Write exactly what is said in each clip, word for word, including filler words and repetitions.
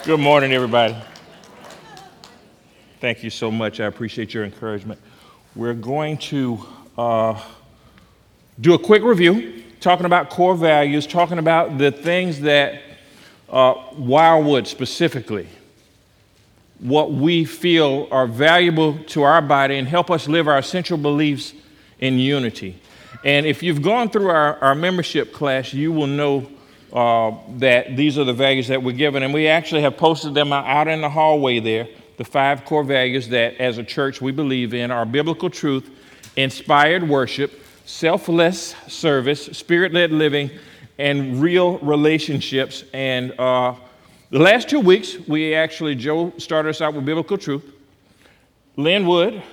Good morning, everybody. Thank you so much. I appreciate your encouragement. We're going to uh, do a quick review, talking about core values, talking about the things that uh, Wildwood specifically, what we feel are valuable to our body and help us live our essential beliefs in unity. And if you've gone through our, our membership class, you will know uh, that these are the values that we're given. And we actually have posted them out in the hallway there, the five core values that as a church we believe in are biblical truth, inspired worship, selfless service, spirit-led living, and real relationships. And uh, the last two weeks, we actually, Joe started us out with biblical truth. Lynn Wood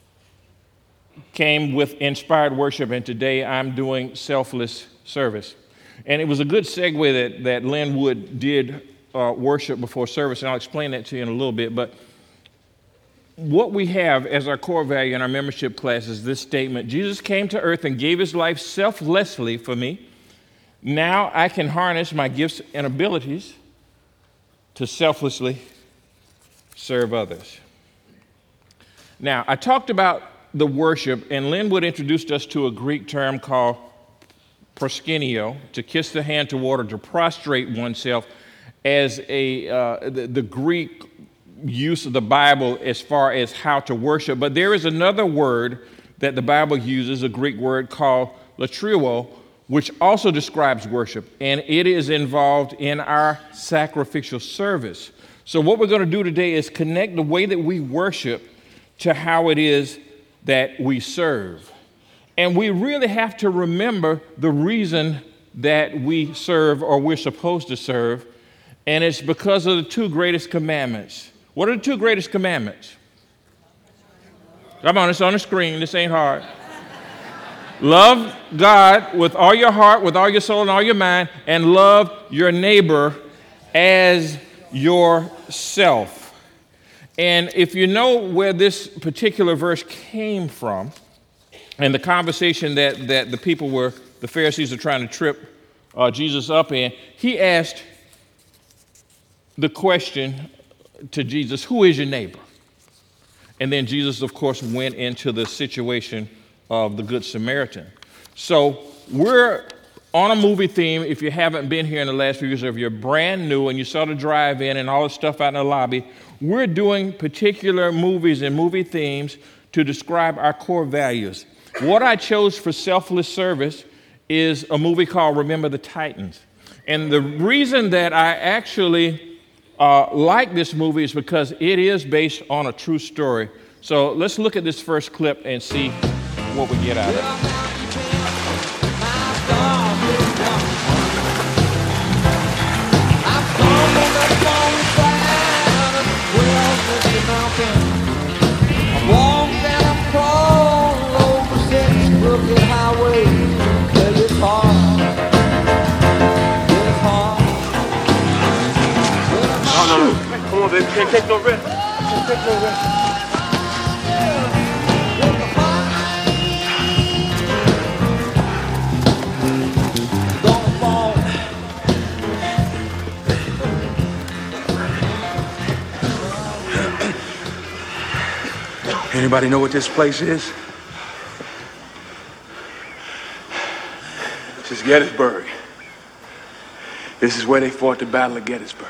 came with inspired worship, and today I'm doing selfless service. And it was a good segue that, that Lynn Wood did uh, worship before service, and I'll explain that to you in a little bit. But what we have as our core value in our membership class is this statement: Jesus came to earth and gave his life selflessly for me. Now I can harness my gifts and abilities to selflessly serve others. Now, I talked about the worship, and Lynn Wood introduced us to a Greek term called proskuneo, to kiss the hand toward or to prostrate oneself, as a uh, the, the Greek use of the Bible as far as how to worship. But there is another word that the Bible uses, a Greek word called latrio, which also describes worship, and it is involved in our sacrificial service. So what we're going to do today is connect the way that we worship to how it is that we serve. And we really have to remember the reason that we serve or we're supposed to serve, and it's because of the two greatest commandments. What are the two greatest commandments? Come on, it's on the screen. This ain't hard. Love God with all your heart, with all your soul, and all your mind, and love your neighbor as yourself. And if you know where this particular verse came from, and the conversation that, that the people were, the Pharisees are trying to trip uh, Jesus up in, he asked the question to Jesus, who is your neighbor? And then Jesus, of course, went into the situation of the Good Samaritan. So we're on a movie theme. If you haven't been here in the last few years, or if you're brand new and you saw the drive-in and all the stuff out in the lobby, we're doing particular movies and movie themes to describe our core values. What I chose for selfless service is a movie called Remember the Titans. And the reason that I actually uh, like this movie is because it is based on a true story. So let's look at this first clip and see what we get out of it. Come on, baby. Can't take no risk. Can't take no risk. Anybody know what this place is? This is Gettysburg. This is where they fought the Battle of Gettysburg.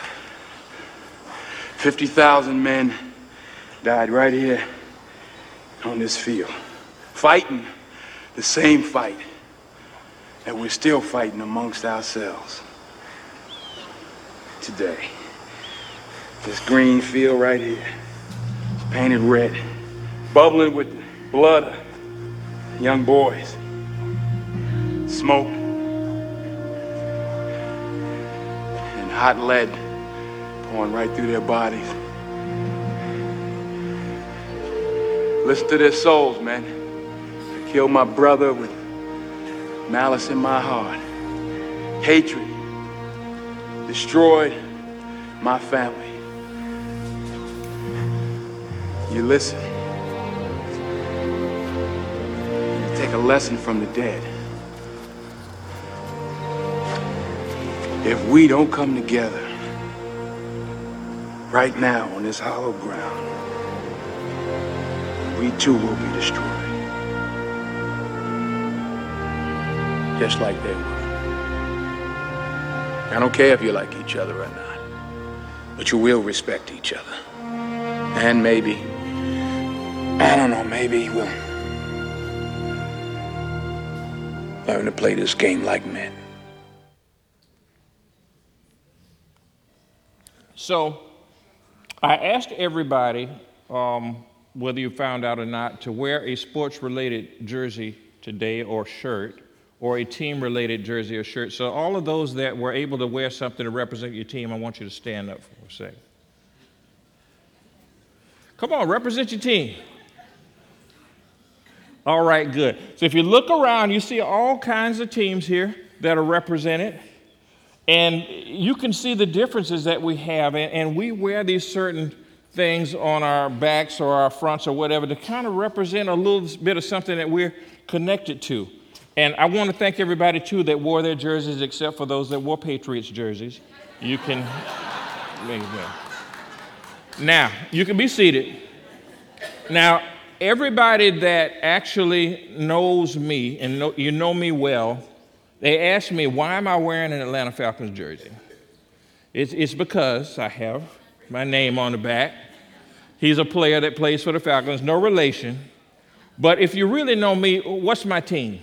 fifty thousand men died right here on this field, fighting the same fight that we're still fighting amongst ourselves today. This green field right here, painted red, bubbling with the blood of young boys, smoke, and hot lead pouring right through their bodies. Listen to their souls, man. I killed my brother with malice in my heart, hatred, destroyed my family. You listen. You take a lesson from the dead. If we don't come together right now on this hollow ground, we too will be destroyed. Just like they were. I don't care if you like each other or not, but you will respect each other. And maybe, I don't know, maybe we'll learn to play this game like men. So, I asked everybody, um, whether you found out or not, to wear a sports-related jersey today or shirt, or a team-related jersey or shirt. So all of those that were able to wear something to represent your team, I want you to stand up for a second. Come on, represent your team. All right, good. So if you look around, you see all kinds of teams here that are represented. And you can see the differences that we have. And, and we wear these certain things on our backs or our fronts or whatever to kind of represent a little bit of something that we're connected to. And I want to thank everybody, too, that wore their jerseys, except for those that wore Patriots jerseys. You can, now, you can be seated. Now, everybody that actually knows me, and know, you know me well, they ask me, why am I wearing an Atlanta Falcons jersey? It's, it's because I have my name on the back. He's a player that plays for the Falcons, no relation. But if you really know me, what's my team?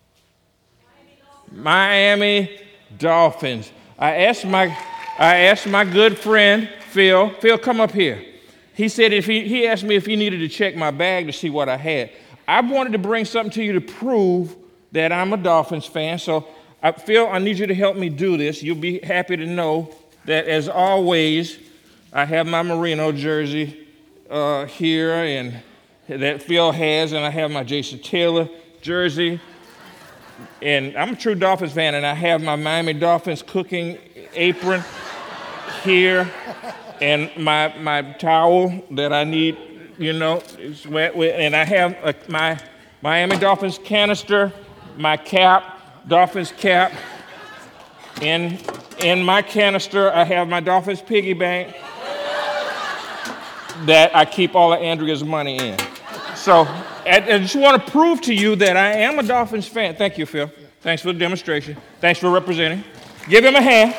Miami Dolphins. I asked my, I asked my good friend, Phil, Phil, come up here. He said if he, he asked me if he needed to check my bag to see what I had. I wanted to bring something to you to prove that I'm a Dolphins fan. So, I, Phil, I need you to help me do this. You'll be happy to know that, as always, I have my Marino jersey uh, here, and that Phil has, and I have my Jason Taylor jersey. And I'm a true Dolphins fan, and I have my Miami Dolphins cooking apron here, and my my towel that I need, you know, is wet with, and I have a, my Miami Dolphins canister, my cap, Dolphins cap. In in my canister, I have my Dolphins piggy bank that I keep all of Andrea's money in. So. I just want to prove to you that I am a Dolphins fan. Thank you, Phil. Thanks for the demonstration. Thanks for representing. Give him a hand.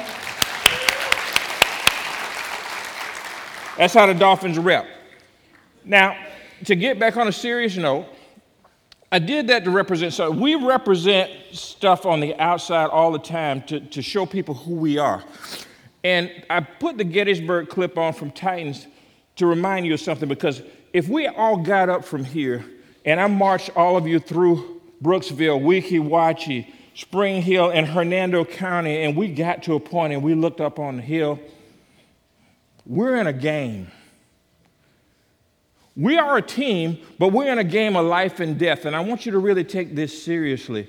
That's how the Dolphins rep. Now, to get back on a serious note, I did that to represent, so we represent stuff on the outside all the time to, to show people who we are. And I put the Gettysburg clip on from Titans to remind you of something, because if we all got up from here and I marched all of you through Brooksville, Weehee Wachee, Spring Hill, and Hernando County, and we got to a point and we looked up on the hill, we're in a game. We are a team, but we're in a game of life and death, and I want you to really take this seriously.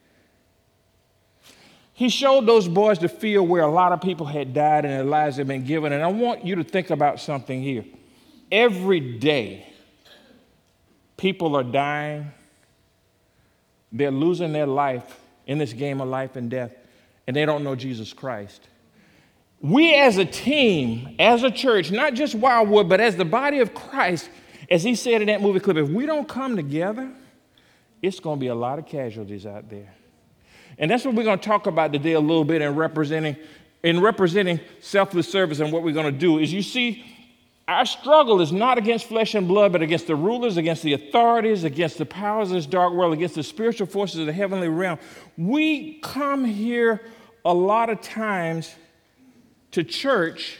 He showed those boys the field where a lot of people had died and their lives had been given, and I want you to think about something here. Every day, people are dying. They're losing their life in this game of life and death, and they don't know Jesus Christ. We as a team, as a church, not just Wildwood, but as the body of Christ, as he said in that movie clip, if we don't come together, it's going to be a lot of casualties out there. And that's what we're going to talk about today a little bit in representing, in representing selfless service. And what we're going to do is, you see, our struggle is not against flesh and blood, but against the rulers, against the authorities, against the powers of this dark world, against the spiritual forces of the heavenly realm. We come here a lot of times to church,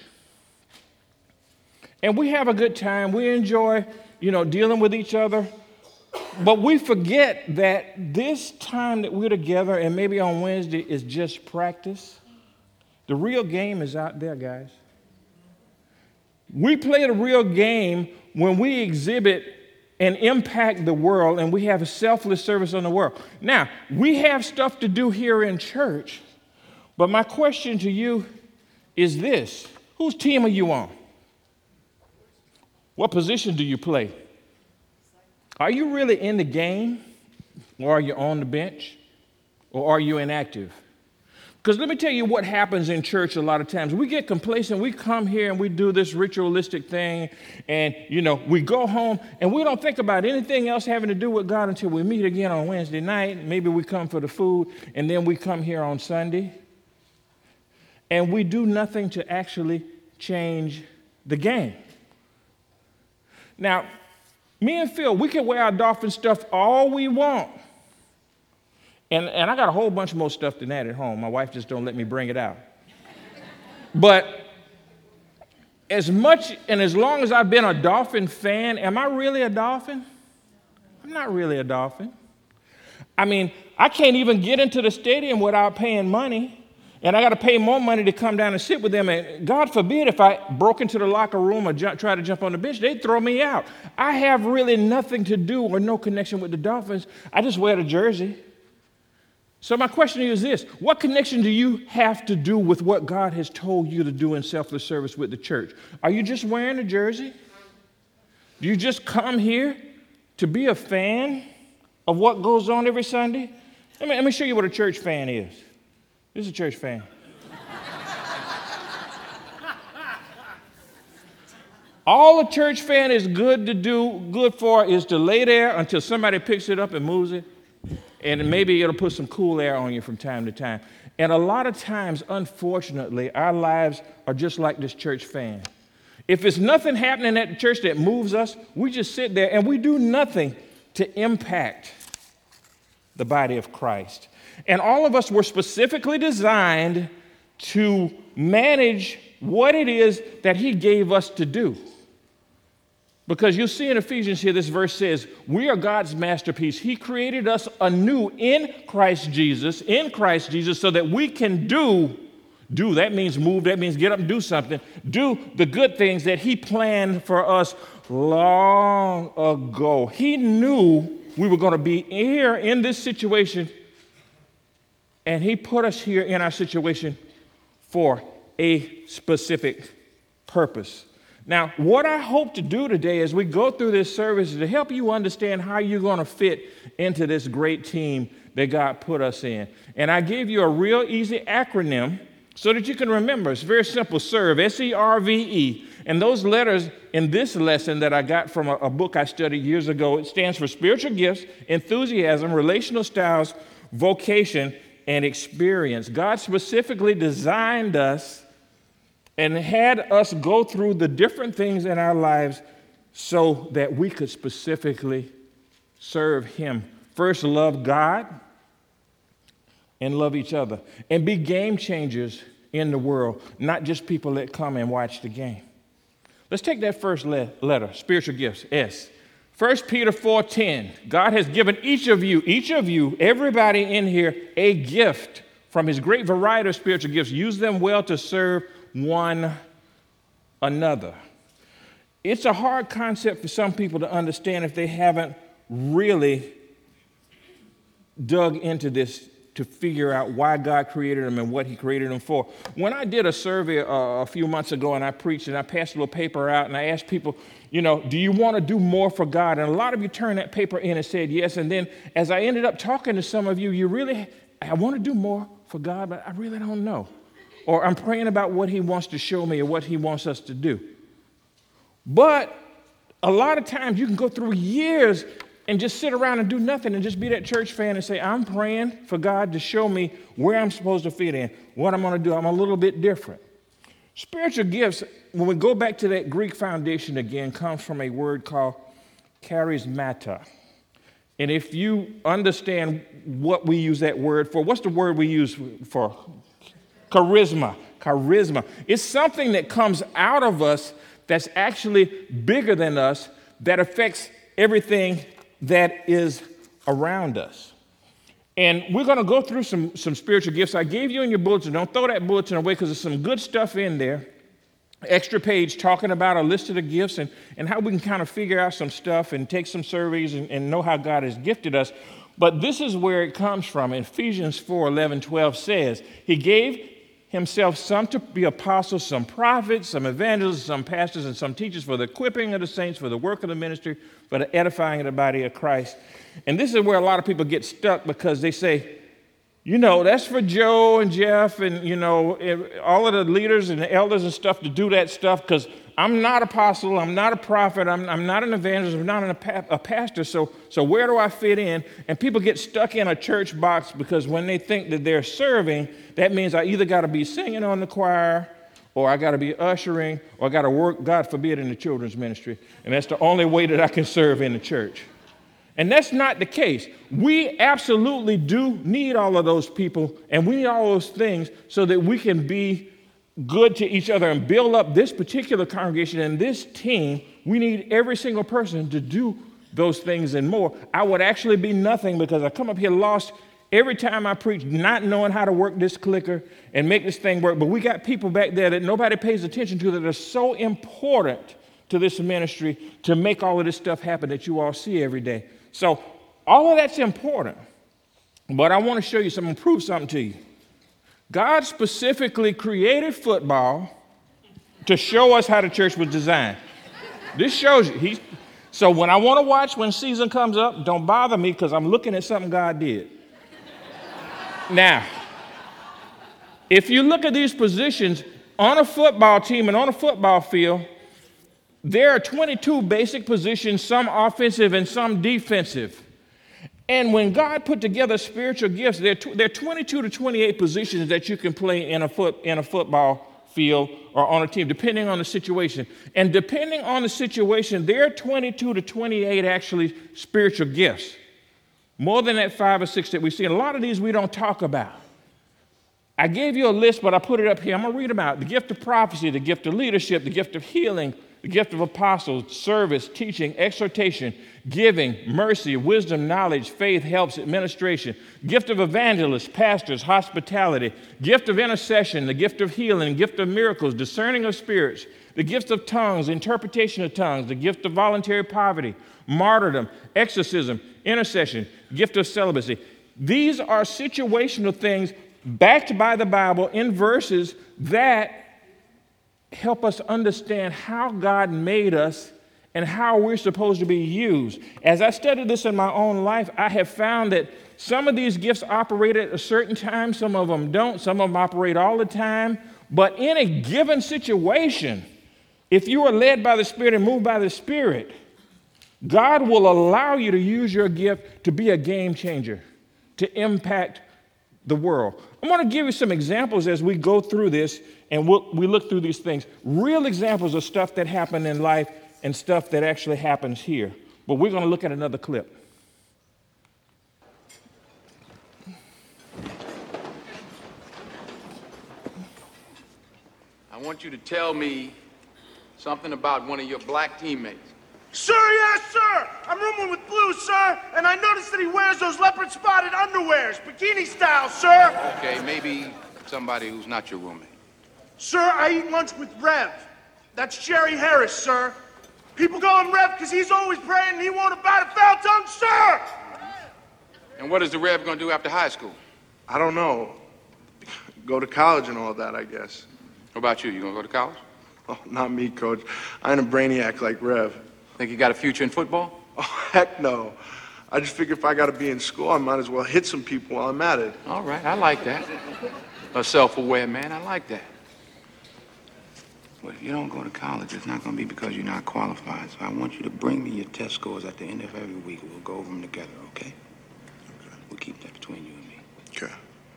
and we have a good time. We enjoy, you know, dealing with each other. But we forget that this time that we're together, and maybe on Wednesday, is just practice. The real game is out there, guys. We play the real game when we exhibit and impact the world, and we have a selfless service on the world. Now, we have stuff to do here in church, but my question to you is this: whose team are you on? What position do you play? Are you really in the game, or are you on the bench, or are you inactive? Because let me tell you what happens in church a lot of times. We get complacent. We come here and we do this ritualistic thing. And, you know, we go home and we don't think about anything else having to do with God until we meet again on Wednesday night. Maybe we come for the food and then we come here on Sunday. And we do nothing to actually change the game. Now, me and Phil, we can wear our dolphin stuff all we want. And, and I got a whole bunch more stuff than that at home. My wife just don't let me bring it out. But as much and as long as I've been a Dolphin fan, am I really a Dolphin? I'm not really a Dolphin. I mean, I can't even get into the stadium without paying money. And I got to pay more money to come down and sit with them. And God forbid if I broke into the locker room or jump, try to jump on the bench, they'd throw me out. I have really nothing to do or no connection with the Dolphins. I just wear the jersey. So my question to you is this: what connection do you have to do with what God has told you to do in selfless service with the church? Are you just wearing a jersey? Do you just come here to be a fan of what goes on every Sunday? Let me, let me show you what a church fan is. This is a church fan. All a church fan is good to do, good for, is to lay there until somebody picks it up and moves it. And maybe it'll put some cool air on you from time to time. And a lot of times, unfortunately, our lives are just like this church fan. If it's nothing happening at the church that moves us, we just sit there and we do nothing to impact the body of Christ. And all of us were specifically designed to manage what it is that he gave us to do. Because you'll see in Ephesians here, this verse says, we are God's masterpiece. He created us anew in Christ Jesus, in Christ Jesus, so that we can do, do, that means move, that means get up and do something, do the good things that he planned for us long ago. He knew we were going to be here in this situation, and he put us here in our situation for a specific purpose. Now, what I hope to do today as we go through this service is to help you understand how you're going to fit into this great team that God put us in. And I gave you a real easy acronym so that you can remember. It's very simple: SERVE, S E R V E. And those letters in this lesson that I got from a, a book I studied years ago, it stands for spiritual gifts, enthusiasm, relational styles, vocation, and experience. God specifically designed us and had us go through the different things in our lives so that we could specifically serve him. First, love God and love each other and be game changers in the world, not just people that come and watch the game. Let's take that first le- letter, spiritual gifts, S. First Peter four ten, God has given each of you, each of you, everybody in here, a gift from his great variety of spiritual gifts. Use them well to serve one another. It's a hard concept for some people to understand if they haven't really dug into this to figure out why God created them and what he created them for. When I did a survey uh, a few months ago and I preached and I passed a little paper out and I asked people, you know, do you want to do more for God? And a lot of you turned that paper in and said yes. And then as I ended up talking to some of you, you really, I want to do more for God, but I really don't know. Or I'm praying about what he wants to show me or what he wants us to do. But a lot of times you can go through years and just sit around and do nothing and just be that church fan and say, I'm praying for God to show me where I'm supposed to fit in, what I'm going to do. I'm a little bit different. Spiritual gifts, when we go back to that Greek foundation again, comes from a word called charismata. And if you understand what we use that word for, what's the word we use for? Charisma. Charisma. It's something that comes out of us that's actually bigger than us, that affects everything that is around us. And we're going to go through some, some spiritual gifts. I gave you in your bulletin. Don't throw that bulletin away because there's some good stuff in there. Extra page talking about a list of the gifts and, and how we can kind of figure out some stuff and take some surveys and, and know how God has gifted us. But this is where it comes from. Ephesians four eleven, twelve says, he gave himself some to be apostles, some prophets, some evangelists, some pastors, and some teachers for the equipping of the saints, for the work of the ministry, for the edifying of the body of Christ. And this is where a lot of people get stuck because they say, You know, that's for Joe and Jeff and, you know, all of the leaders and the elders and stuff to do that stuff, because I'm not apostle, I'm not a prophet, I'm, I'm not an evangelist, I'm not an, a pastor, so, so where do I fit in? And people get stuck in a church box because when they think that they're serving, that means I either got to be singing on the choir, or I got to be ushering, or I got to work, God forbid, in the children's ministry. And that's the only way that I can serve in the church. And that's not the case. We absolutely do need all of those people, and we need all those things so that we can be good to each other and build up this particular congregation and this team. We need every single person to do those things and more. I would actually be nothing because I come up here lost every time I preach, not knowing how to work this clicker and make this thing work. But we got people back there that nobody pays attention to that are so important to this ministry to make all of this stuff happen that you all see every day. So all of that's important. But I want to show you something, prove something to you. God specifically created football to show us how the church was designed. This shows you. He, so when I want to watch when season comes up, don't bother me because I'm looking at something God did. Now, if you look at these positions on a football team and on a football field, there are twenty-two basic positions, some offensive and some defensive. And when God put together spiritual gifts, there are, there are twenty-two to twenty-eight positions that you can play in a foot in a football field or on a team, depending on the situation. And depending on the situation, there are twenty-two to twenty-eight actually spiritual gifts. More than that five or six that we see. And a lot of these we don't talk about. I gave you a list, but I put it up here. I'm going to read them out. The gift of prophecy, the gift of leadership, the gift of healing, the gift of apostles, service, teaching, exhortation, giving, mercy, wisdom, knowledge, faith, helps, administration, gift of evangelists, pastors, hospitality, gift of intercession, the gift of healing, gift of miracles, discerning of spirits, the gift of tongues, interpretation of tongues, the gift of voluntary poverty, martyrdom, exorcism, intercession, gift of celibacy. These are situational things backed by the Bible in verses that help us understand how God made us and how we're supposed to be used. As I studied this in my own life, I have found that some of these gifts operate at a certain time, some of them don't, some of them operate all the time. But in a given situation, if you are led by the Spirit and moved by the Spirit, God will allow you to use your gift to be a game changer, to impact the world. I'm going to give you some examples as we go through this and we'll, we look through these things. Real examples of stuff that happened in life and stuff that actually happens here. But we're going to look at another clip. I want you to tell me something about one of your black teammates. Sir, yes, sir. I'm rooming with Blue, sir, and I noticed that he wears those leopard-spotted underwears, bikini style, sir. Okay, maybe somebody who's not your roommate. Sir, I eat lunch with Rev. That's Jerry Harris, sir. People call him Rev because he's always praying and he won't about a foul tongue, sir. And what is the Rev gonna do after high school? I don't know. Go to college and all that, I guess. What about you? You gonna go to college? Oh, not me, Coach. I ain't a brainiac like Rev. Think you got a future in football? Oh, heck no. I just figure if I gotta be in school, I might as well hit some people while I'm at it. All right, I like that. A self-aware man, I like that. But if you don't go to college, it's not gonna be because you're not qualified. So I want you to bring me your test scores at the end of every week. We'll go over them together, okay? Okay. We'll keep that between you and me. Okay.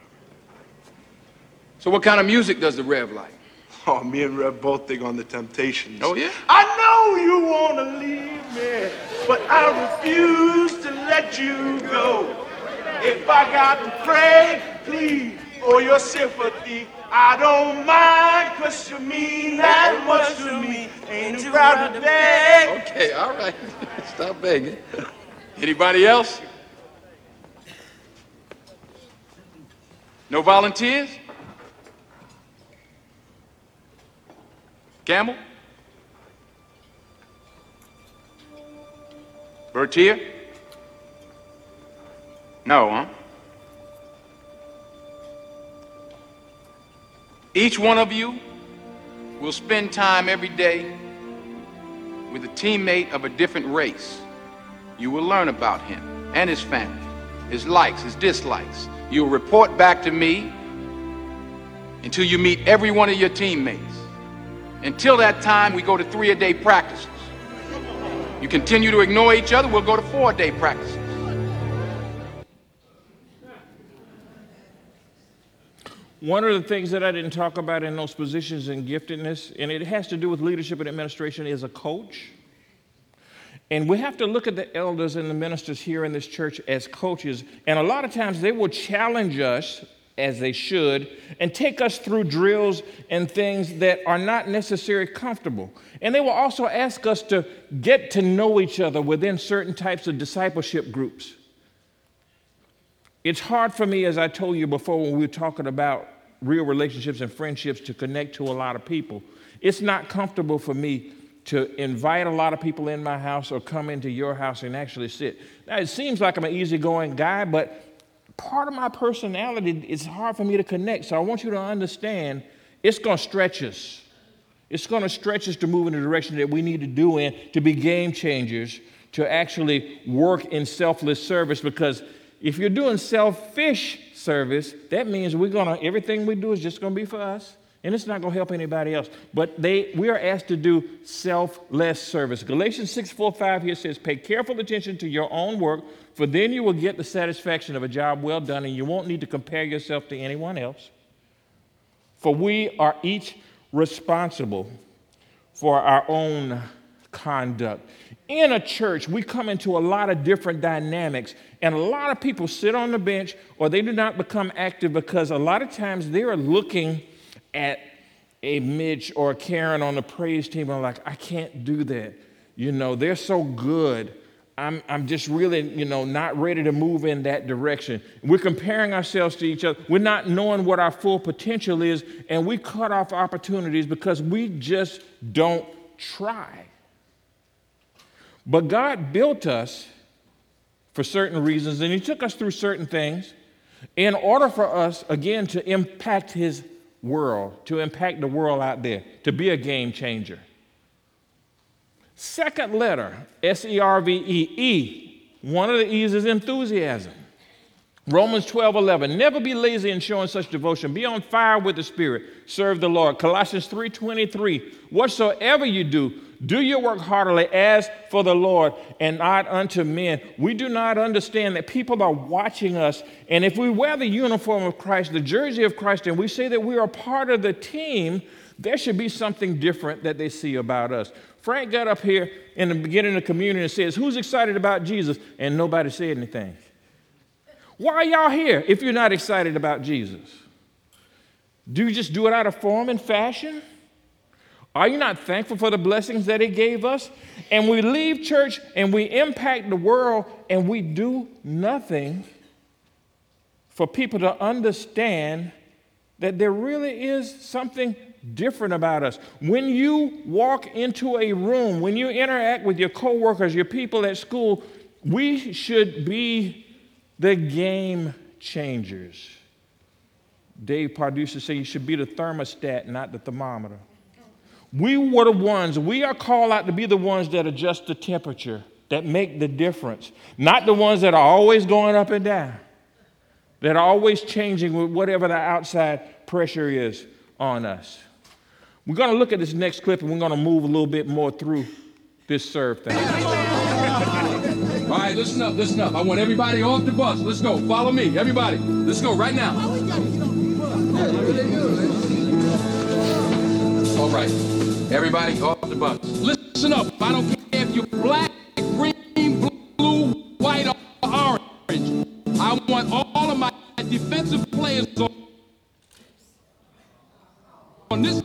So what kind of music does the Rev like? Oh, me and Rev both dig on the Temptations. Oh, yeah? I know you want to leave me, but I refuse to let you go. If I got to pray, please, for your sympathy, I don't mind, cause you mean that much to me. Ain't too proud to beg. Okay, all right. Stop begging. Anybody else? No volunteers? Campbell? Bertier? No, huh? Each one of you will spend time every day with a teammate of a different race. You will learn about him and his family his likes, his dislikes. You'll report back to me until you meet every one of your teammates. Until that time, we go to three-a-day practices. You continue to ignore each other, we'll go to four-a-day practices. One of the things that I didn't talk about in those positions in giftedness, and it has to do with leadership and administration, is a coach. And we have to look at the elders and the ministers here in this church as coaches. And a lot of times they will challenge us, as they should, and take us through drills and things that are not necessarily comfortable. And they will also ask us to get to know each other within certain types of discipleship groups. It's hard for me, as I told you before when we were talking about real relationships and friendships, to connect to a lot of people. It's not comfortable for me to invite a lot of people in my house or come into your house and actually sit. Now, it seems like I'm an easygoing guy, but part of my personality, it's hard for me to connect. So I want you to understand it's going to stretch us. It's going to stretch us to move in the direction that we need to do in, to be game changers, to actually work in selfless service. Because if you're doing selfish service, that means we're going to, everything we do is just going to be for us. And it's not going to help anybody else. But they, we are asked to do selfless service. Galatians six, four, five here says, pay careful attention to your own work, for then you will get the satisfaction of a job well done, and you won't need to compare yourself to anyone else. For we are each responsible for our own conduct. In a church, we come into a lot of different dynamics, and a lot of people sit on the bench or they do not become active because a lot of times they are looking at a Mitch or a Karen on the praise team, and I'm like, I can't do that. You know, they're so good. I'm, I'm just really, you know, not ready to move in that direction. We're comparing ourselves to each other. We're not knowing what our full potential is, and we cut off opportunities because we just don't try. But God built us for certain reasons, and he took us through certain things in order for us, again, to impact his world, to impact the world out there, to be a game changer. Second letter, S E R V E, E. One of the E's is enthusiasm. Romans twelve, eleven. Never be lazy in showing such devotion. Be on fire with the Spirit. Serve the Lord. Colossians three, twenty-three. Whatsoever you do, do your work heartily as for the Lord and not unto men. We do not understand that people are watching us. And if we wear the uniform of Christ, the jersey of Christ, and we say that we are part of the team, there should be something different that they see about us. Frank got up here in the beginning of the communion and says, who's excited about Jesus? And nobody said anything. Why are y'all here if you're not excited about Jesus? Do you just do it out of form and fashion? Are you not thankful for the blessings that he gave us? And we leave church and we impact the world and we do nothing for people to understand that there really is something different about us. When you walk into a room, when you interact with your coworkers, your people at school, we should be the game changers. Dave Pardue used to say you should be the thermostat, not the thermometer. We were the ones, we are called out to be the ones that adjust the temperature, that make the difference, not the ones that are always going up and down, that are always changing with whatever the outside pressure is on us. We're going to look at this next clip and we're going to move a little bit more through this serve thing. All right, listen up, listen up. I want everybody off the bus. Let's go. Follow me, everybody. Let's go right now. All right, everybody off the bus. Listen up. I don't care if you're black, green, blue, white, or orange. I want all of my defensive players on this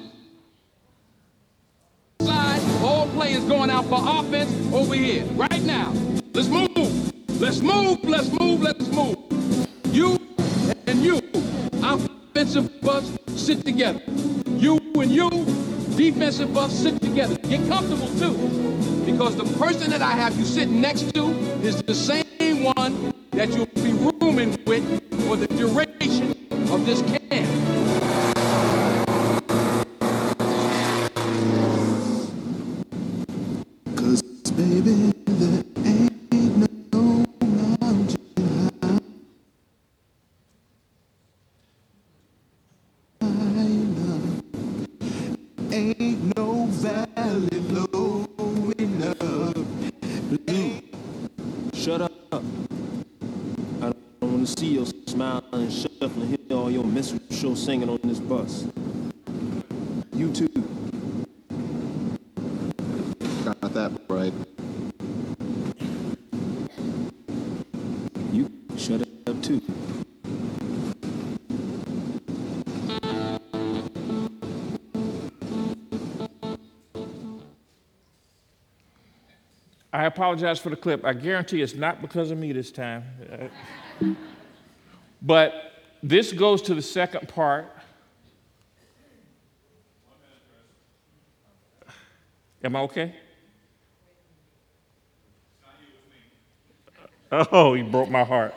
side, all players going out for offense over here, right now. Let's move. Let's move. Let's move. Let's move. You and you, offensive bus, sit together. You and you, defensive bus, sit together. Get comfortable too, because the person that I have you sitting next to is the same one that you'll be rooming with for the duration of this camp. Cause baby, there ain't no mountain high ain't no valley low enough. Blue, shut up. I don't want to see your smiling and shuffling, hear all your minstrel show singing on this bus. You too. Got that right. You shut up too. I apologize for the clip. I guarantee it's not because of me this time. But this goes to the second part. Am I okay? Oh, he broke my heart.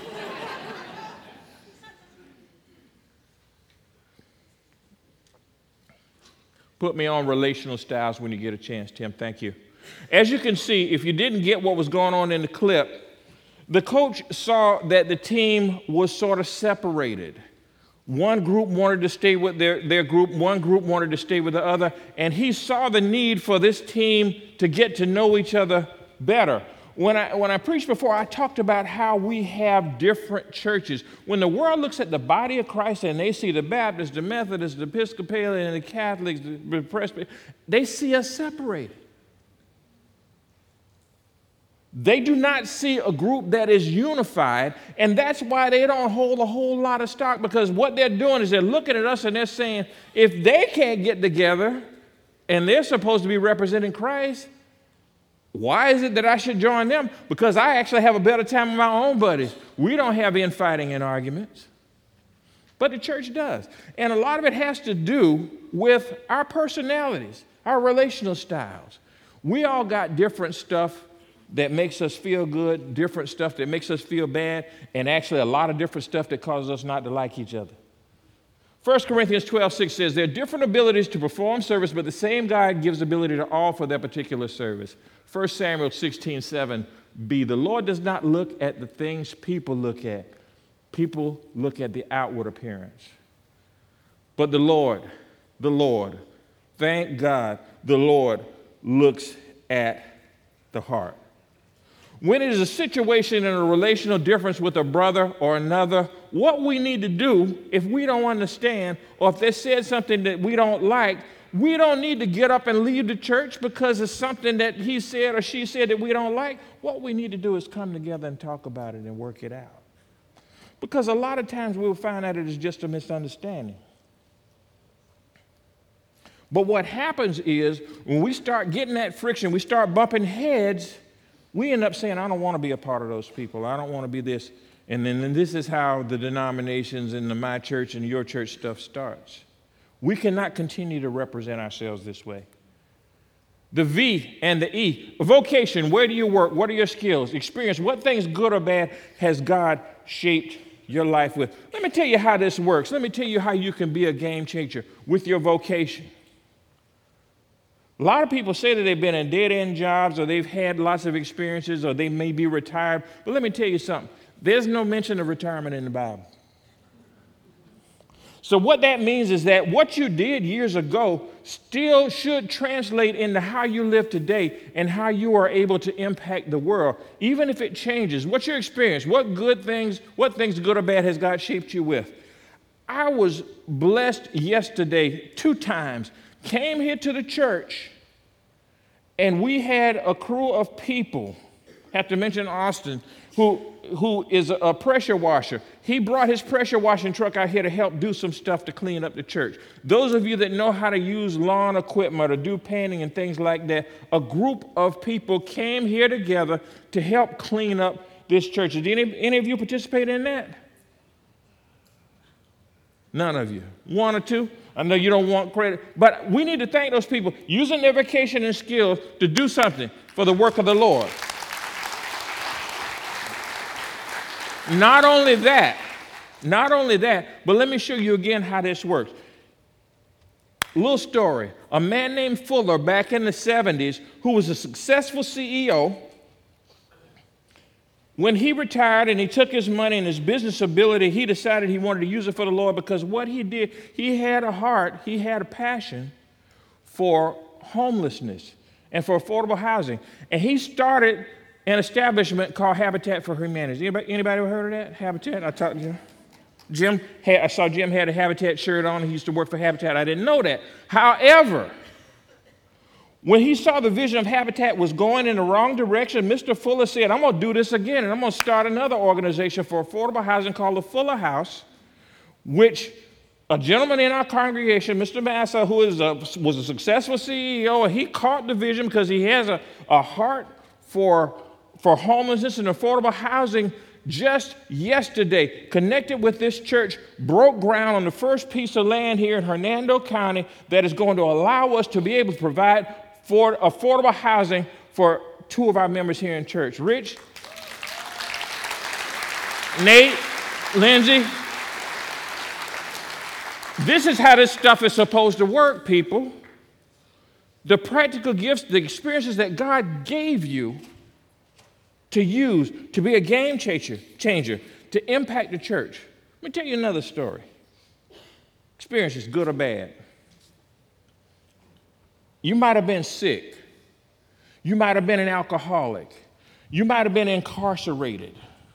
Put me on relational styles when you get a chance, Tim. Thank you. As you can see, if you didn't get what was going on in the clip, the coach saw that the team was sort of separated. One group wanted to stay with their, their group, one group wanted to stay with the other, and he saw the need for this team to get to know each other better. When I, when I preached before, I talked about how we have different churches. When the world looks at the body of Christ and they see the Baptists, the Methodists, the Episcopalian, the Catholics, the Presbyterian, they see us separated. They do not see a group that is unified, and that's why they don't hold a whole lot of stock, because what they're doing is they're looking at us and they're saying, if they can't get together and they're supposed to be representing Christ, why is it that I should join them? Because I actually have a better time with my own buddies. We don't have infighting and arguments, but the church does. And a lot of it has to do with our personalities, our relational styles. We all got different stuff that makes us feel good, different stuff that makes us feel bad, and actually a lot of different stuff that causes us not to like each other. First Corinthians twelve six says, there are different abilities to perform service, but the same God gives ability to all for their particular service. First Samuel sixteen seven b, the Lord does not look at the things people look at. People look at the outward appearance. But the Lord, the Lord, thank God, the Lord looks at the heart. When it is a situation and a relational difference with a brother or another, what we need to do, if we don't understand, or if they said something that we don't like, we don't need to get up and leave the church because it's something that he said or she said that we don't like. What we need to do is come together and talk about it and work it out. Because a lot of times we'll find out it is just a misunderstanding. But what happens is when we start getting that friction, we start bumping heads, we end up saying, I don't want to be a part of those people. I don't want to be this. And then and this is how the denominations and the my church and your church stuff starts. We cannot continue to represent ourselves this way. The V and the E, vocation, where do you work? What are your skills? Experience, what things, good or bad, has God shaped your life with? Let me tell you how this works. Let me tell you how you can be a game changer with your vocation. A lot of people say that they've been in dead-end jobs or they've had lots of experiences or they may be retired. But let me tell you something. There's no mention of retirement in the Bible. So what that means is that what you did years ago still should translate into how you live today and how you are able to impact the world, even if it changes. What's your experience? What good things, what things, good or bad, has God shaped you with? I was blessed yesterday two times. Came here to the church, and we had a crew of people, have to mention Austin, who, who is a pressure washer. He brought his pressure washing truck out here to help do some stuff to clean up the church. Those of you that know how to use lawn equipment or do painting and things like that, a group of people came here together to help clean up this church. Did any, any of you participate in that? None of you. One or two? I know you don't want credit, but we need to thank those people using their vocation and skills to do something for the work of the Lord. Not only that, not only that, but let me show you again how this works. Little story. A man named Fuller back in the seventies, who was a successful C E O, when he retired and he took his money and his business ability, he decided he wanted to use it for the Lord because what he did, he had a heart, he had a passion for homelessness and for affordable housing. And he started an establishment called Habitat for Humanity. Anybody, anybody ever heard of that? Habitat? I talked to Jim. Jim had, I saw Jim had a Habitat shirt on. He used to work for Habitat. I didn't know that. However, when he saw the vision of Habitat was going in the wrong direction, Mister Fuller said, I'm going to do this again, and I'm going to start another organization for affordable housing called the Fuller House, which a gentleman in our congregation, Mister Massa, who is a, was a successful C E O, he caught the vision because he has a, a heart for, for homelessness and affordable housing. Just yesterday, connected with this church, broke ground on the first piece of land here in Hernando County that is going to allow us to be able to provide for affordable housing for two of our members here in church. Rich, Nate, Lindsay. This is how this stuff is supposed to work, people. The practical gifts, the experiences that God gave you to use to be a game changer, changer, to impact the church. Let me tell you another story. Experiences, good or bad. You might have been sick. You might have been an alcoholic. You might have been incarcerated.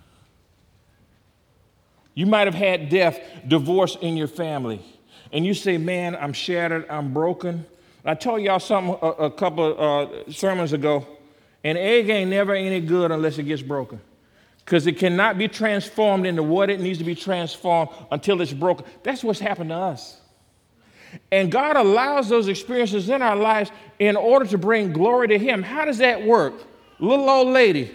You might have had death, divorce in your family. And you say, man, I'm shattered, I'm broken. I told y'all something a, a couple of uh, sermons ago. An egg ain't never any good unless it gets broken, because it cannot be transformed into what it needs to be transformed until it's broken. That's what's happened to us. And God allows those experiences in our lives in order to bring glory to Him. How does that work? Little old lady,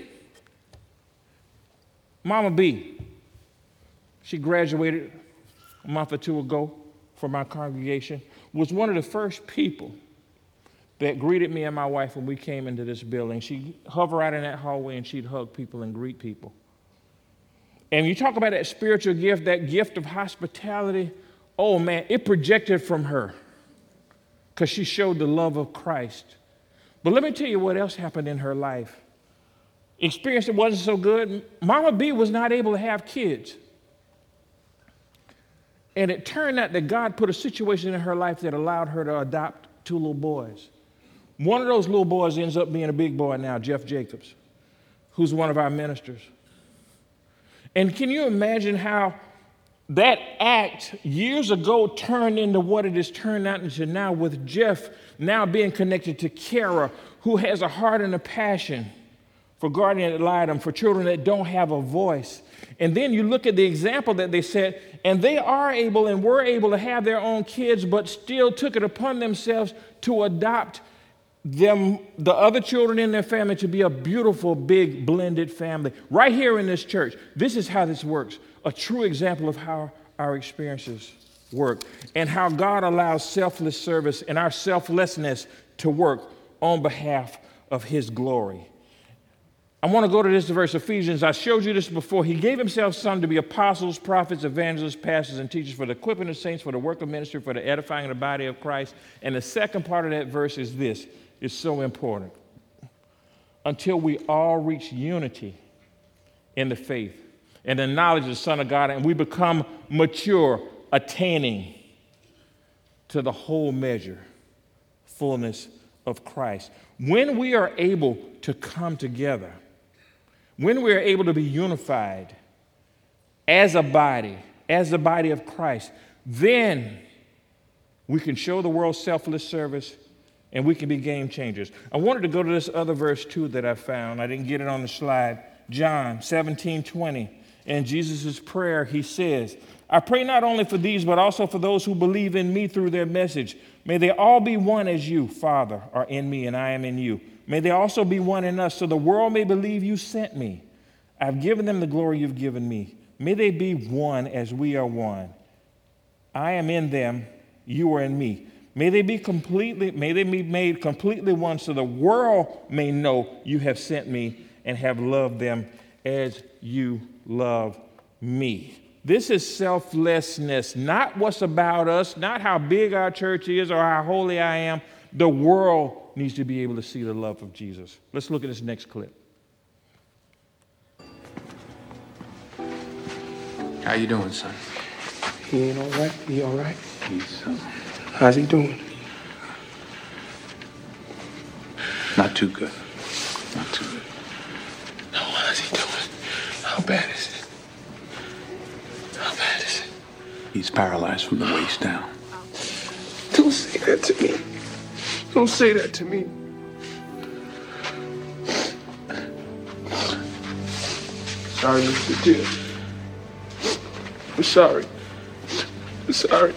Mama B, she graduated a month or two ago from our congregation, was one of the first people that greeted me and my wife when we came into this building. She'd hover out in that hallway and she'd hug people and greet people. And you talk about that spiritual gift, that gift of hospitality, oh man, it projected from her because she showed the love of Christ. But let me tell you what else happened in her life. Experience that wasn't so good. Mama B was not able to have kids. And it turned out that God put a situation in her life that allowed her to adopt two little boys. One of those little boys ends up being a big boy now, Jeff Jacobs, who's one of our ministers. And can you imagine how that act years ago turned into what it has turned out into now, with Jeff now being connected to Kara, who has a heart and a passion for guardian ad litem, for children that don't have a voice. And then you look at the example that they set, and they are able and were able to have their own kids, but still took it upon themselves to adopt them, the other children in their family, to be a beautiful, big, blended family. Right here in this church, this is how this works. A true example of how our experiences work and how God allows selfless service and our selflessness to work on behalf of His glory. I want to go to this verse, Ephesians. I showed you this before. He gave Himself some to be apostles, prophets, evangelists, pastors, and teachers for the equipping of saints, for the work of ministry, for the edifying of the body of Christ. And the second part of that verse is this. It's so important. Until we all reach unity in the faith and the knowledge of the Son of God, and we become mature, attaining to the whole measure, fullness of Christ. When we are able to come together, when we are able to be unified as a body, as the body of Christ, then we can show the world selfless service and we can be game changers. I wanted to go to this other verse too that I found. I didn't get it on the slide. John seventeen twenty. In Jesus' prayer, He says, I pray not only for these, but also for those who believe in me through their message. May they all be one as you, Father, are in me and I am in you. May they also be one in us, so the world may believe you sent me. I've given them the glory you've given me. May they be one as we are one. I am in them, you are in me. May they be completely, may they be made completely one, so the world may know you have sent me and have loved them as you love me. This is selflessness, not what's about us, not how big our church is or how holy I am. The world needs to be able to see the love of Jesus. Let's look at this next clip. How you doing, son? He ain't all right? He all right? He's, uh, How's he doing? Not too good. Not too good. No, what is he doing? How bad is it? How bad is it? He's paralyzed from the waist down. Don't say that to me. Don't say that to me. Sorry, Mister Deal. I'm sorry. I'm sorry.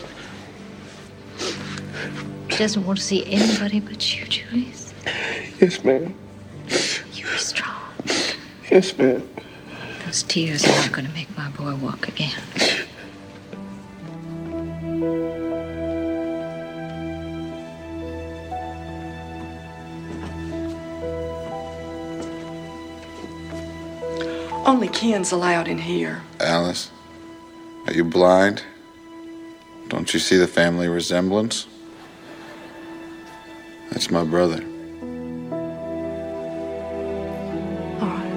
He doesn't want to see anybody but you, Julius. Yes, ma'am. You are strong. Yes, ma'am. Those tears are not going to make my boy walk again. Only Ken's allowed in here. Alice, are you blind? Don't you see the family resemblance? That's my brother. All right.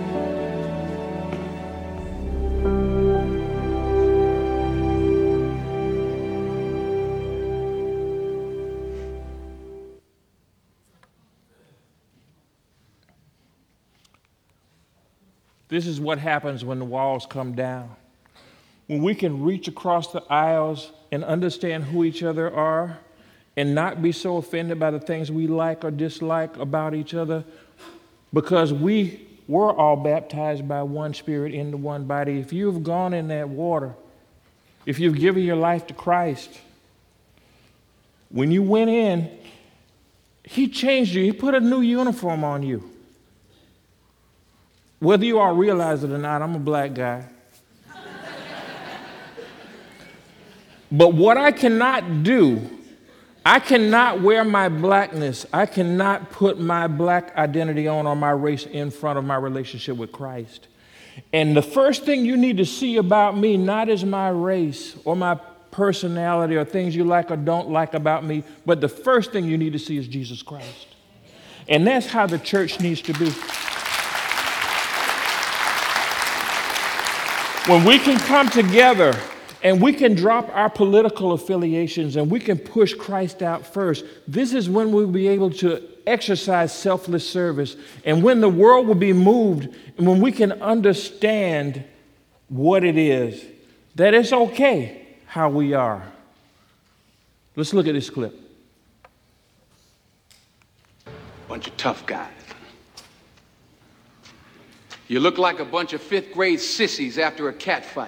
This is what happens when the walls come down. When we can reach across the aisles and understand who each other are and not be so offended by the things we like or dislike about each other, because we were all baptized by one Spirit into one body. If you've gone in that water, if you've given your life to Christ, when you went in, He changed you. He put a new uniform on you. Whether you all realize it or not, I'm a black guy. But what I cannot do, I cannot wear my blackness, I cannot put my black identity on or my race in front of my relationship with Christ. And the first thing you need to see about me, not is my race or my personality or things you like or don't like about me, but the first thing you need to see is Jesus Christ. And that's how the church needs to be. When we can come together and we can drop our political affiliations and we can push Christ out first, this is when we'll be able to exercise selfless service, and when the world will be moved, and when we can understand what it is, that it's okay how we are. Let's look at this clip. Bunch of tough guys. You look like a bunch of fifth grade sissies after a cat fight.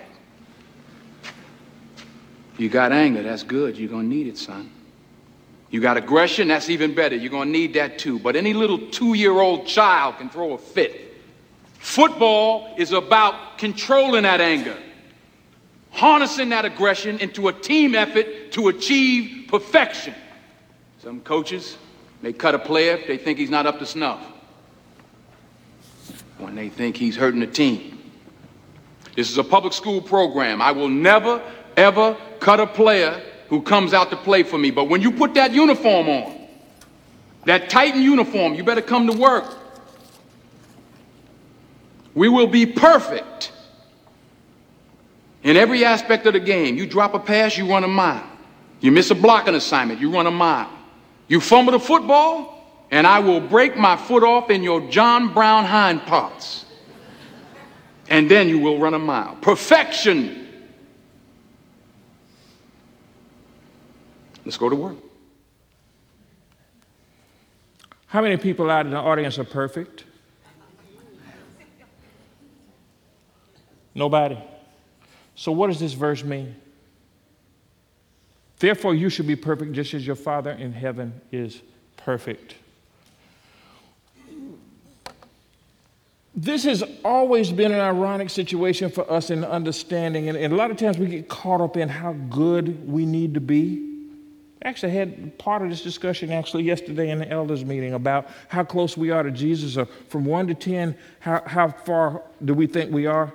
You got anger, that's good. You're gonna need it, son. You got aggression, that's even better. You're gonna need that too. But any little two-year-old child can throw a fit. Football is about controlling that anger, harnessing that aggression into a team effort to achieve perfection. Some coaches may cut a player if they think he's not up to snuff, when they think he's hurting the team. This is a public school program. I will never, ever cut a player who comes out to play for me. But when you put that uniform on, that Titan uniform, you better come to work. We will be perfect in every aspect of the game. You drop a pass, you run a mile. You miss a blocking assignment, you run a mile. You fumble the football, and I will break my foot off in your John Brown hind parts. And then you will run a mile. Perfection. Let's go to work. How many people out in the audience are perfect? Nobody. So what does this verse mean? Therefore, you should be perfect just as your Father in heaven is perfect. This has always been an ironic situation for us in understanding, and, and a lot of times we get caught up in how good we need to be. Actually, I had part of this discussion actually yesterday in the elders meeting about how close we are to Jesus, or from one to ten, how, how far do we think we are?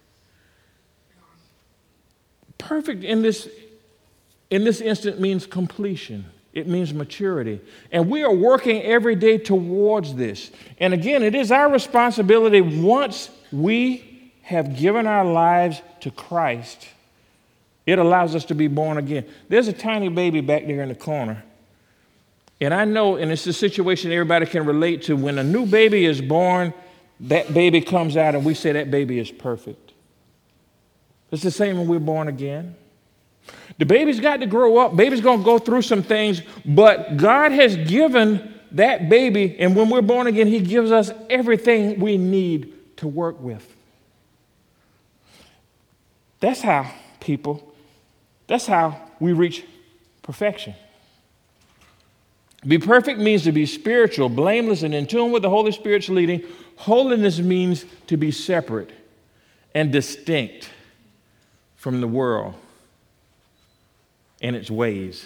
Perfect in this, in this instant means completion. It means maturity. And we are working every day towards this. And again, it is our responsibility, once we have given our lives to Christ, it allows us to be born again. There's a tiny baby back there in the corner. And I know, and it's a situation everybody can relate to, when a new baby is born, that baby comes out and we say that baby is perfect. It's the same when we're born again. The baby's got to grow up. Baby's going to go through some things, but God has given that baby, and when we're born again, he gives us everything we need to work with. That's how, people, that's how we reach perfection. Be perfect means to be spiritual, blameless, and in tune with the Holy Spirit's leading. Holiness means to be separate and distinct from the world and its ways.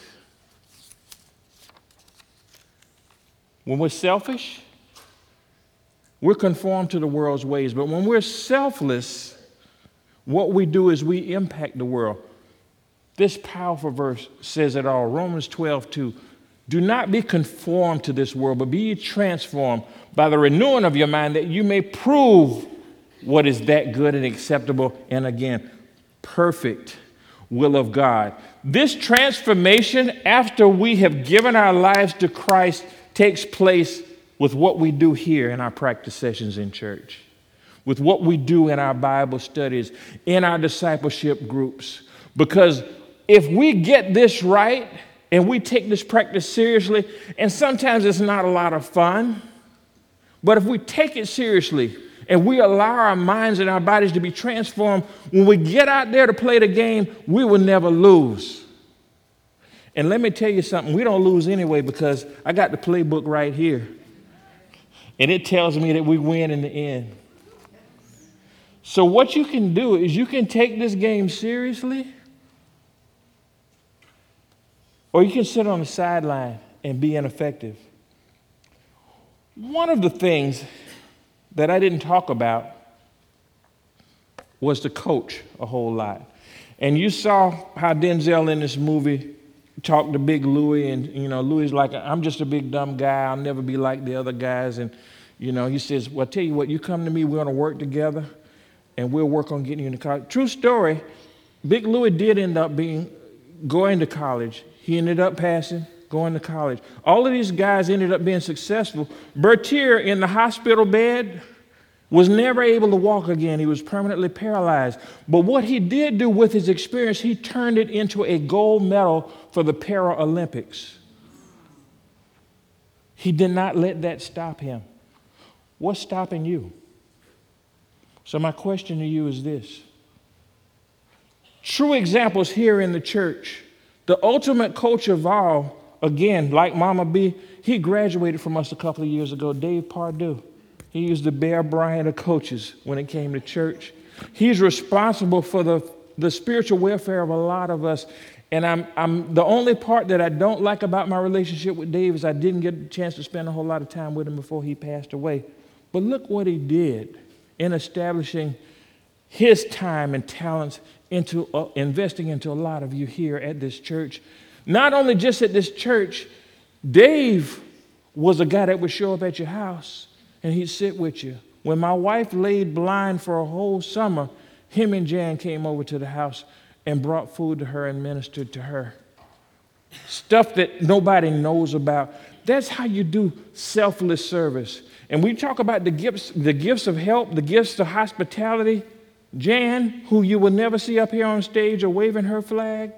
When we're selfish, we're conformed to the world's ways. But when we're selfless, what we do is we impact the world. This powerful verse says it all. Romans twelve two. Do not be conformed to this world, but be ye transformed by the renewing of your mind, that you may prove what is that good and acceptable and, again, perfect will of God. This transformation, after we have given our lives to Christ, takes place with what we do here in our practice sessions in church, with what we do in our Bible studies, in our discipleship groups. Because if we get this right, and we take this practice seriously, and sometimes it's not a lot of fun, but if we take it seriously and we allow our minds and our bodies to be transformed, when we get out there to play the game, we will never lose. And let me tell you something, we don't lose anyway, because I got the playbook right here. And it tells me that we win in the end. So what you can do is you can take this game seriously, or you can sit on the sideline and be ineffective. One of the things that I didn't talk about was to coach a whole lot. And you saw how Denzel in this movie talked to Big Louie, and, you know, Louie's like, I'm just a big dumb guy. I'll never be like the other guys. And, you know, he says, well, tell you what, you come to me, we're going to work together, and we'll work on getting you into college. True story, Big Louie did end up being going to college. He ended up passing, going to college. All of these guys ended up being successful. Bertier, in the hospital bed, was never able to walk again. He was permanently paralyzed. But what he did do with his experience, he turned it into a gold medal for the Paralympics. He did not let that stop him. What's stopping you? So my question to you is this. True examples here in the church. The ultimate coach of all, again, like Mama B, he graduated from us a couple of years ago, Dave Pardue. He was the Bear Bryant of coaches when it came to church. He's responsible for the, the spiritual welfare of a lot of us. And I'm, I'm the only part that I don't like about my relationship with Dave is I didn't get a chance to spend a whole lot of time with him before he passed away. But look what he did in establishing his time and talents into uh, investing into a lot of you here at this church. Not only just at this church, Dave was a guy that would show up at your house and he'd sit with you. When my wife laid blind for a whole summer, him and Jan came over to the house and brought food to her and ministered to her. Stuff that nobody knows about. That's how you do selfless service. And we talk about the gifts, the gifts of help, the gifts of hospitality. Jan, who you will never see up here on stage or waving her flag,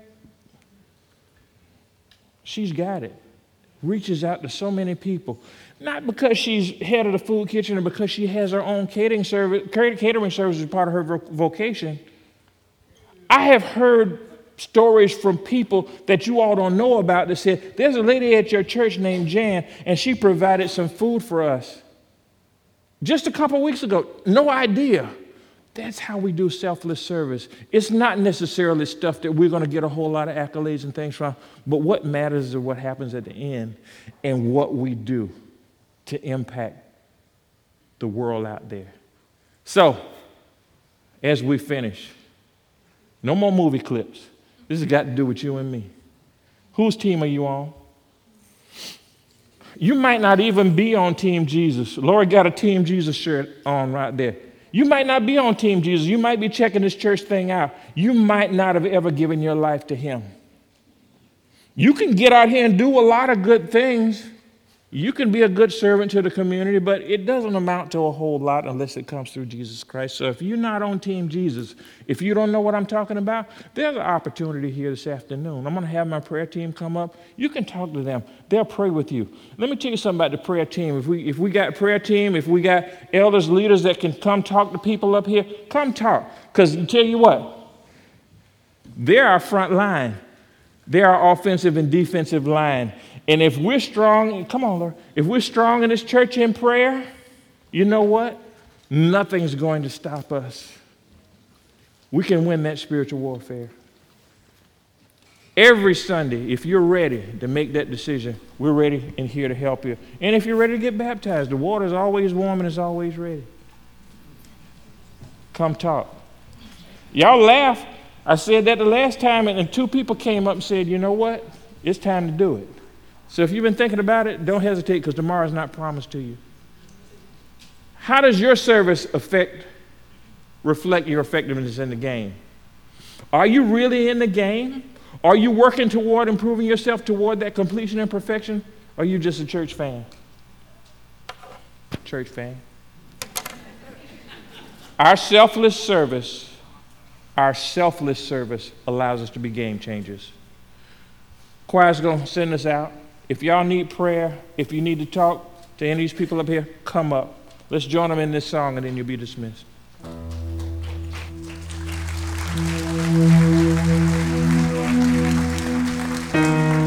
she's got it. Reaches out to so many people. Not because she's head of the food kitchen or because she has her own catering service, catering service as part of her vocation. I have heard stories from people that you all don't know about that said, there's a lady at your church named Jan, and she provided some food for us. Just a couple weeks ago, no idea. That's how we do selfless service. It's not necessarily stuff that we're going to get a whole lot of accolades and things from, but what matters is what happens at the end and what we do to impact the world out there. So, as we finish, no more movie clips. This has got to do with you and me. Whose team are you on? You might not even be on Team Jesus. Lori got a Team Jesus shirt on right there. You might not be on Team Jesus. You might be checking this church thing out. You might not have ever given your life to him. You can get out here and do a lot of good things. You can be a good servant to the community, but it doesn't amount to a whole lot unless it comes through Jesus Christ. So if you're not on Team Jesus, if you don't know what I'm talking about, there's an opportunity here this afternoon. I'm going to have my prayer team come up. You can talk to them. They'll pray with you. Let me tell you something about the prayer team. If we, if we got a prayer team, if we got elders, leaders that can come talk to people up here, come talk. Because I tell you what, they're our front line. They're our offensive and defensive line. And if we're strong, come on, Lord, if we're strong in this church in prayer, you know what? Nothing's going to stop us. We can win that spiritual warfare. Every Sunday, if you're ready to make that decision, we're ready and here to help you. And if you're ready to get baptized, the water's always warm and it's always ready. Come talk. Y'all laugh. I said that the last time, and two people came up and said, you know what? It's time to do it. So if you've been thinking about it, don't hesitate, because tomorrow is not promised to you. How does your service affect, reflect your effectiveness in the game? Are you really in the game? Are you working toward improving yourself toward that completion and perfection? Or are you just a church fan? Church fan. Our selfless service, our selfless service allows us to be game changers. Choir's going to send us out. If y'all need prayer, if you need to talk to any of these people up here, come up. Let's join them in this song, and then you'll be dismissed.